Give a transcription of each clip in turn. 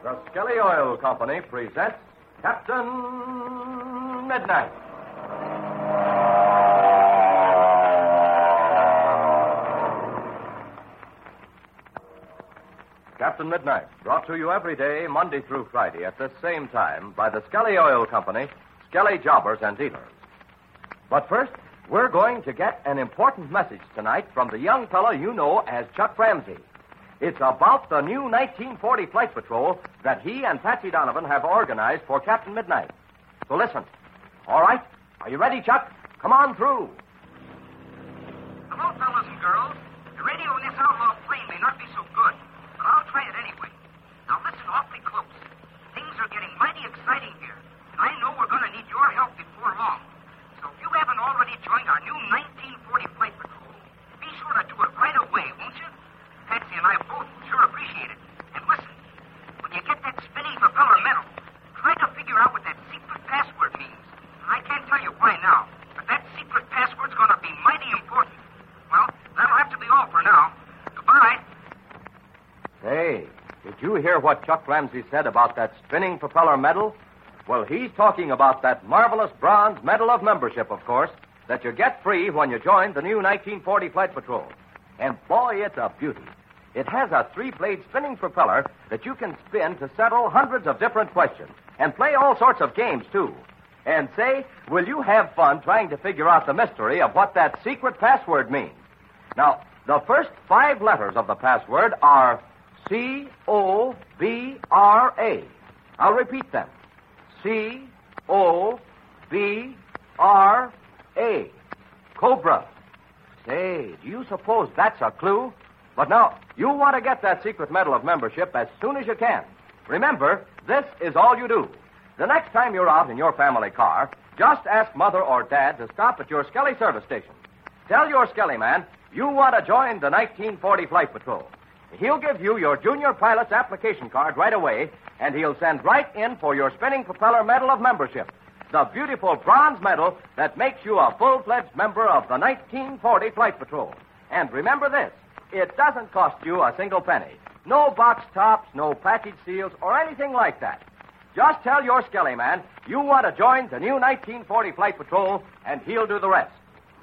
The Skelly Oil Company presents Captain Midnight. Captain Midnight, brought to you every day, Monday through Friday, at this same time, by the Skelly Oil Company, Skelly Jobbers and Dealers. But first, we're going to get an important message tonight from the young fellow you know as Chuck Ramsey. It's about the new 1940 Flight Patrol that he and Patsy Donovan have organized for Captain Midnight. So listen. All right? Are you ready, Chuck? Come on through. Hello, fellas and girls. The radio in this outlaw plane may not be so good, but I'll try it anyway. Now listen awfully close. Things are getting mighty exciting here, and I know we're going to need your help before long. So if you haven't already joined our new 1940 Flight Patrol, be sure to do it right away, won't you? Patsy and I both sure appreciate it. And listen, when you get that spinning propeller medal, try to figure out what that secret password means. I can't tell you why now, but that secret password's going to be mighty important. Well, that'll have to be all for now. Goodbye. Hey, did you hear what Chuck Ramsey said about that spinning propeller medal? Well, he's talking about that marvelous bronze medal of membership, of course, that you get free when you join the new 1940 Flight Patrol. And boy, it's a beauty. It has a 3-blade spinning propeller that you can spin to settle hundreds of different questions and play all sorts of games, too. And say, will you have fun trying to figure out the mystery of what that secret password means? Now, the first 5 letters of the password are C-O-B-R-A. I'll repeat them. C-O-B-R-A. Cobra. Say, do you suppose that's a clue? But now, you want to get that secret medal of membership as soon as you can. Remember, this is all you do. The next time you're out in your family car, just ask Mother or Dad to stop at your Skelly service station. Tell your Skelly man you want to join the 1940 Flight Patrol. He'll give you your junior pilot's application card right away, and he'll send right in for your spinning propeller medal of membership, the beautiful bronze medal that makes you a full-fledged member of the 1940 Flight Patrol. And remember this, it doesn't cost you a single penny. No box tops, no package seals, or anything like that. Just tell your Skelly man you want to join the new 1940 Flight Patrol, and he'll do the rest.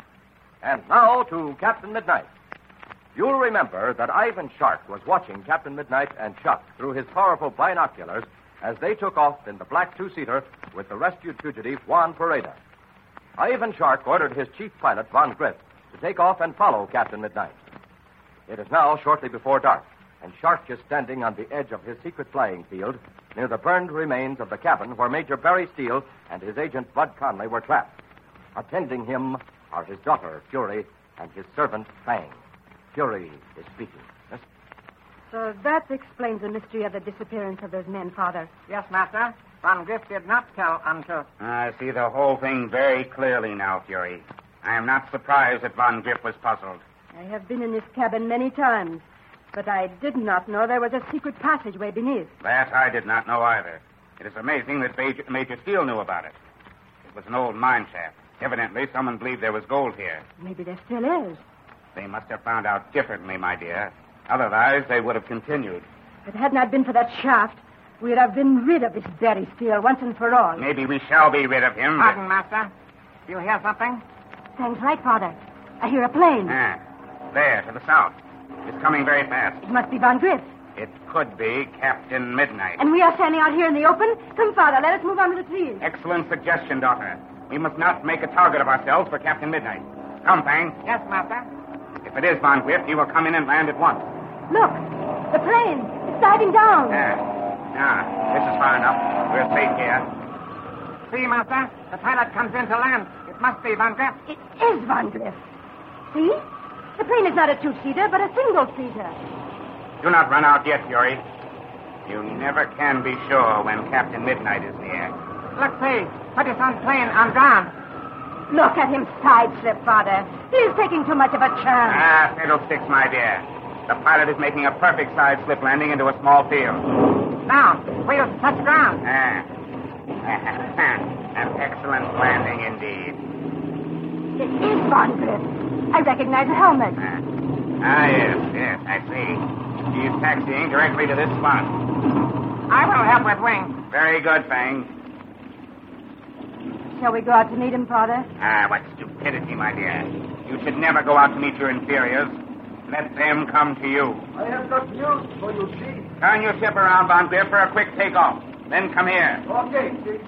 And now to Captain Midnight. You'll remember that Ivan Shark was watching Captain Midnight and Chuck through his powerful binoculars as they took off in the black 2-seater with the rescued fugitive Juan Pereda. Ivan Shark ordered his chief pilot, Von Griff, to take off and follow Captain Midnight. It is now shortly before dark, and Shark is standing on the edge of his secret flying field near the burned remains of the cabin where Major Barry Steele and his agent, Bud Conley, were trapped. Attending him are his daughter, Fury, and his servant, Fang. Fury is speaking. Yes? So that explains the mystery of the disappearance of those men, Father. Yes, Master. Von Griff did not tell untruth. I see the whole thing very clearly now, Fury. I am not surprised that Von Griff was puzzled. I have been in this cabin many times, but I did not know there was a secret passageway beneath. That I did not know either. It is amazing that Major Steele knew about it. It was an old mine shaft. Evidently, someone believed there was gold here. Maybe there still is. They must have found out differently, my dear. Otherwise, they would have continued. If it had not been for that shaft, we'd have been rid of this Barry Steele once and for all. Maybe we shall be rid of him. Pardon, Master. Do you hear something? Thanks right, Father. I hear a plane. There, to the south. It's coming very fast. It must be Von Griff. It could be Captain Midnight. And we are standing out here in the open? Come, Father, let us move on to the trees. Excellent suggestion, daughter. We must not make a target of ourselves for Captain Midnight. Come, Fang. Yes, Master. If it is Von Griff, he will come in and land at once. Look, the plane. It's diving down. This is far enough. We're safe here. See, Master? The pilot comes in to land. It must be Von Griff. It is Von Griff. See? The plane is not a 2-seater, but a single-seater. Do not run out yet, Fury. You never can be sure when Captain Midnight is near. Look, see. Put his own plane on ground. Look at him side-slip, Father. He's taking too much of a chance. Fiddlesticks, my dear. The pilot is making a perfect side-slip landing into a small field. Now, wheels touch ground. An excellent landing indeed. It is Von Griff. I recognize the helmet. Yes, I see. He's taxiing directly to this spot. I will help with Wing. Very good, Fang. Shall we go out to meet him, Father? Ah, what stupidity, my dear. You should never go out to meet your inferiors. Let them come to you. I have got news for you, Chief. Turn your ship around, Von Griff, for a quick takeoff. Then come here. Okay, Chief.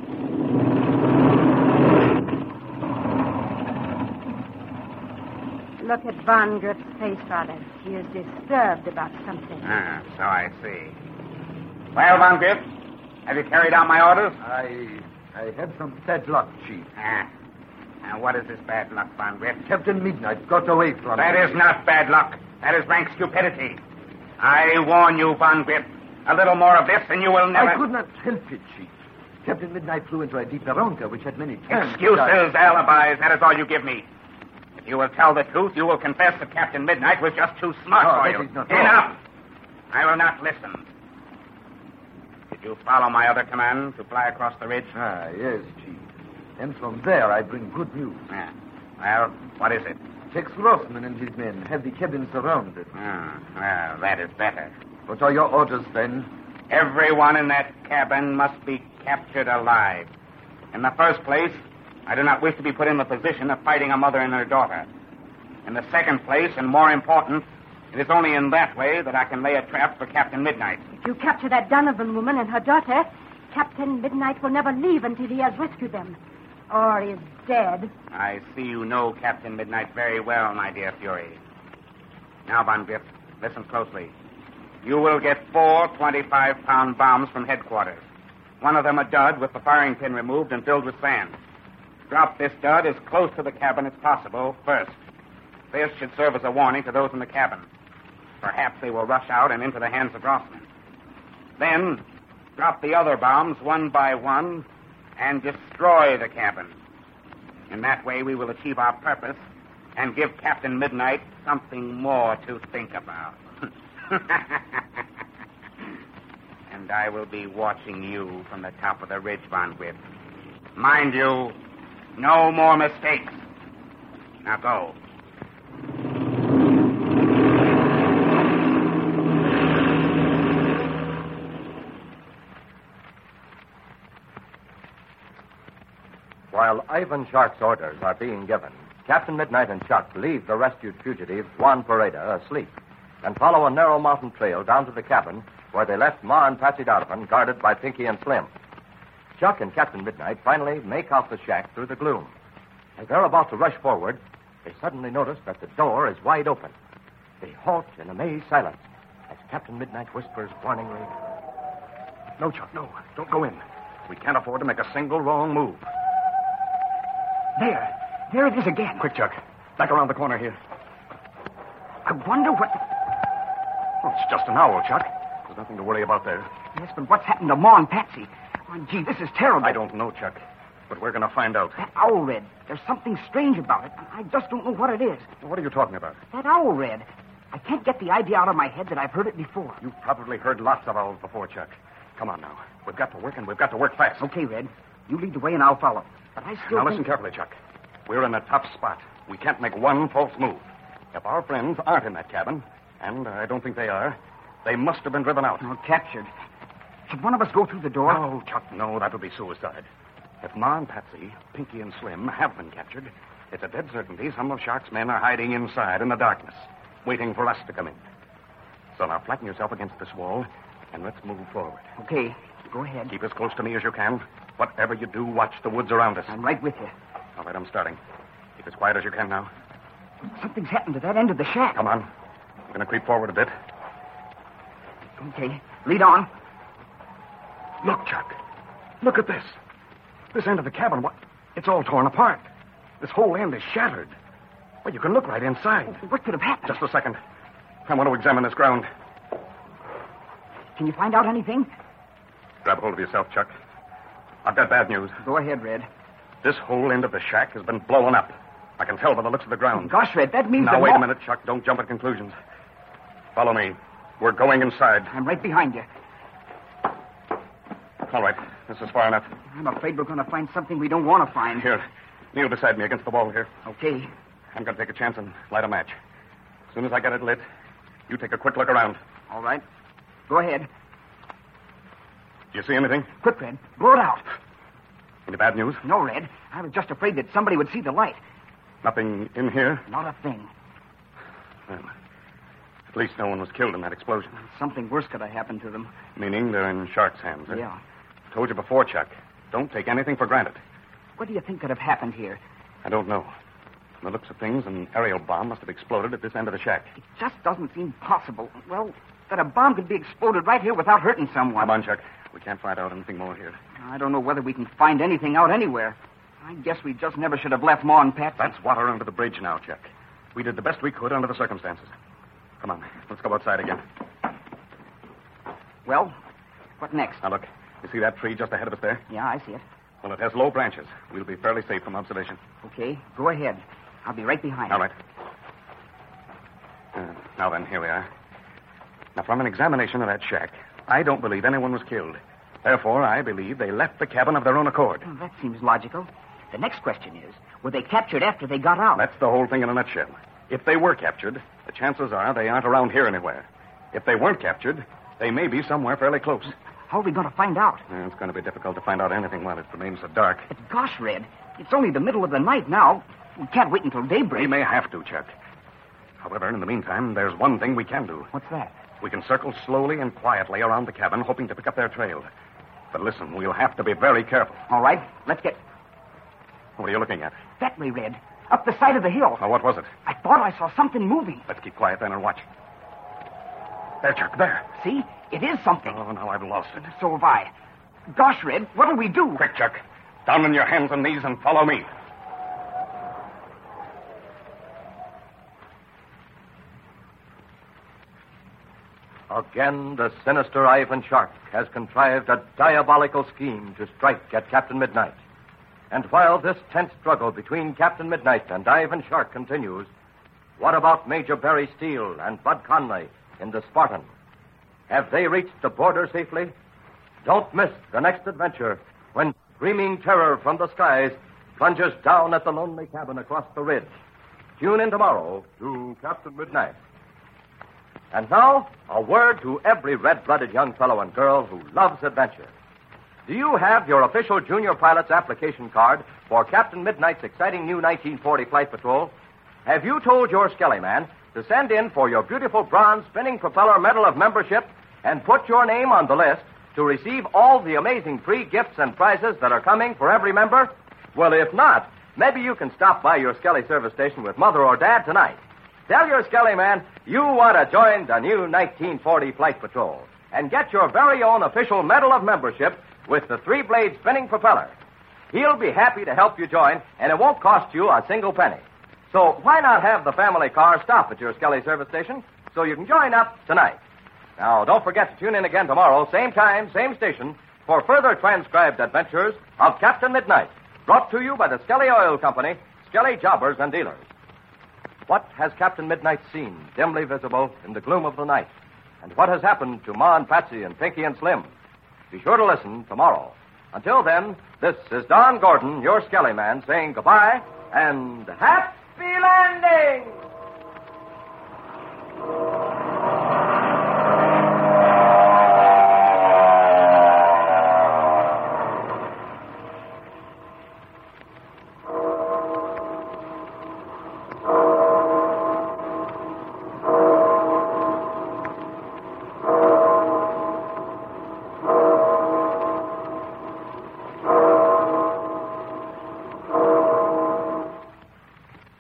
Look at Von Griff's face, Father. He is disturbed about something. Ah, so I see. Well, Von Griff, have you carried out my orders? I had some bad luck, Chief. Ah. Now, what is this bad luck, Von Griff? Captain Midnight got away from That is not bad luck. That is rank stupidity. I warn you, Von Griff. A little more of this, and you will never... I could not help it, Chief. Captain Midnight flew into a deep verandah, which had many turns. Excuses, alibis, that is all you give me. If you will tell the truth, you will confess that Captain Midnight was just too smart No, for that you. is not true. Enough! I will not listen. Did you follow my other command to fly across the ridge? Ah, yes, Chief. And from there, I bring good news. Yeah. Well, what is it? Tex Grossman and his men have the cabin surrounded. Well, that is better. What are your orders, then? Everyone in that cabin must be captured alive. In the first place, I do not wish to be put in the position of fighting a mother and her daughter. In the second place, and more important, it is only in that way that I can lay a trap for Captain Midnight. If you capture that Donovan woman and her daughter, Captain Midnight will never leave until he has rescued them. Or is dead. I see you know Captain Midnight very well, my dear Fury. Now, Von Griff, listen closely. You will get 4 25-pound bombs from headquarters. One of them a dud with the firing pin removed and filled with sand. Drop this dud as close to the cabin as possible first. This should serve as a warning to those in the cabin. Perhaps they will rush out and into the hands of Grossman. Then, drop the other bombs one by one and destroy the cabin. In that way, we will achieve our purpose and give Captain Midnight something more to think about. And I will be watching you from the top of the ridge, Von Griff. Mind you, no more mistakes. Now go. While Ivan Shark's orders are being given, Captain Midnight and Chuck leave the rescued fugitive, Juan Pareda, asleep, and follow a narrow mountain trail down to the cabin where they left Ma and Patsy Donovan guarded by Pinky and Slim. Chuck and Captain Midnight finally make out the shack through the gloom. As they're about to rush forward, they suddenly notice that the door is wide open. They halt in amazed silence as Captain Midnight whispers warningly, No, Chuck, no. Don't go in. We can't afford to make a single wrong move. There it is again. Quick, Chuck. Back around the corner here. I wonder what... Oh, it's just an owl, Chuck. There's nothing to worry about there. Yes, but what's happened to Ma and Patsy? Oh, gee, this is terrible. I don't know, Chuck. But we're going to find out. That owl, Red. There's something strange about it. I just don't know what it is. What are you talking about? That owl, Red. I can't get the idea out of my head that I've heard it before. You've probably heard lots of owls before, Chuck. Come on now. We've got to work, and we've got to work fast. Okay, Red. You lead the way, and I'll follow. But I still Now, think... listen carefully, Chuck. We're in a tough spot. We can't make one false move. If our friends aren't in that cabin, and I don't think they are, they must have been driven out. Or captured. Should one of us go through the door? No, Chuck, no. That would be suicide. If Ma and Patsy, Pinky and Slim have been captured, it's a dead certainty some of Shark's men are hiding inside in the darkness, waiting for us to come in. So now flatten yourself against this wall, and let's move forward. Okay, go ahead. Keep as close to me as you can. Whatever you do, watch the woods around us. I'm right with you. All right, I'm starting. Keep as quiet as you can now. Something's happened to that end of the shack. Come on. We're going to creep forward a bit. Okay, lead on. Look, Chuck. Look at this. This end of the cabin, what? It's all torn apart. This whole end is shattered. Well, you can look right inside. What could have happened? Just a second. I want to examine this ground. Can you find out anything? Grab hold of yourself, Chuck. I've got bad news. Go ahead, Red. This whole end of the shack has been blown up. I can tell by the looks of the ground. Gosh, Red, that means Now, that... wait a minute, Chuck. Don't jump at conclusions. Follow me. We're going inside. I'm right behind you. All right. This is far enough. I'm afraid we're going to find something we don't want to find. Here. Kneel beside me against the wall here. Okay. I'm going to take a chance and light a match. As soon as I get it lit, you take a quick look around. All right. Go ahead. Do you see anything? Quick, Red. Blow it out. Any bad news? No, Red. I was just afraid that somebody would see the light. Nothing in here? Not a thing. Well, at least no one was killed in that explosion. Something worse could have happened to them. Meaning they're in Shark's hands, eh? Yeah. Told you before, Chuck. Don't take anything for granted. What do you think could have happened here? I don't know. From the looks of things, an aerial bomb must have exploded at this end of the shack. It just doesn't seem possible. Well, that a bomb could be exploded right here without hurting someone. Come on, Chuck. We can't find out anything more here. I don't know whether we can find anything out anywhere. I guess we just never should have left Ma and Pat. That's water under the bridge now, Chuck. We did the best we could under the circumstances. Come on, let's go outside again. Well, what next? Now, look. You see that tree just ahead of us there? Yeah, I see it. Well, it has low branches. We'll be fairly safe from observation. Okay, go ahead. I'll be right behind All you. right. Now then, here we are. Now, from an examination of that shack, I don't believe anyone was killed. Therefore, I believe they left the cabin of their own accord. Well, that seems logical. The next question is, were they captured after they got out? That's the whole thing in a nutshell. If they were captured, the chances are they aren't around here anywhere. If they weren't captured, they may be somewhere fairly close. How are we going to find out? It's going to be difficult to find out anything while it remains so dark. But gosh, Red, it's only the middle of the night now. We can't wait until daybreak. We may have to, Chuck. However, in the meantime, there's one thing we can do. What's that? We can circle slowly and quietly around the cabin, hoping to pick up their trail. But listen, we'll have to be very careful. All right, let's get What are you looking at? that way, Red. Up the side of the hill. Now, what was it? I thought I saw something moving. Let's keep quiet then and watch. There, Chuck, there. See? It is something. Oh, now I've lost it. So have I. Gosh, Red, what'll we do? Quick, Chuck. Down on your hands and knees and follow me. Again, the sinister Ivan Shark has contrived a diabolical scheme to strike at Captain Midnight. And while this tense struggle between Captain Midnight and Ivan Shark continues, what about Major Barry Steele and Bud Conley in the Spartan? Have they reached the border safely? Don't miss the next adventure when screaming terror from the skies plunges down at the lonely cabin across the ridge. Tune in tomorrow to Captain Midnight. And now, a word to every red-blooded young fellow and girl who loves adventure. Do you have your official junior pilot's application card for Captain Midnight's exciting new 1940 Flight Patrol? Have you told your Skelly man to send in for your beautiful bronze spinning propeller medal of membership and put your name on the list to receive all the amazing free gifts and prizes that are coming for every member? Well, if not, maybe you can stop by your Skelly service station with Mother or Dad tonight. Tell your Skelly man you want to join the new 1940 Flight Patrol and get your very own official medal of membership with the three-blade spinning propeller. He'll be happy to help you join, and it won't cost you a single penny. So why not have the family car stop at your Skelly service station so you can join up tonight? Now, don't forget to tune in again tomorrow, same time, same station, for further transcribed adventures of Captain Midnight, brought to you by the Skelly Oil Company, Skelly Jobbers and Dealers. What has Captain Midnight seen, dimly visible in the gloom of the night? And what has happened to Ma and Patsy and Pinky and Slim? Be sure to listen tomorrow. Until then, this is Don Gordon, your Skelly man, saying goodbye and happy landing!